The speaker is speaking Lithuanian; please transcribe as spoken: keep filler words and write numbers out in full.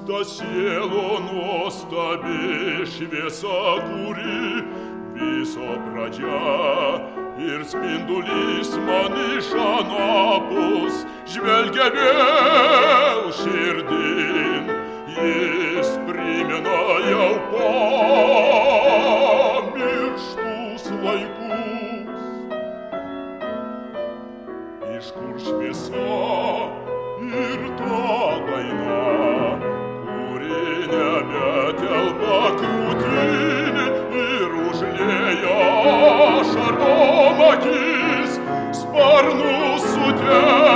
ta sielo nuostabi šviesa, kuri viso pradžia ir spindulys man iš anapus žvelgia vėl širdin. Jis primena jau pamirštus laikus. Iš kur šviesa ir ta daina, kuri nebetelpa krūtinė ir užlieja ašarom akis, sparnus sutelpa.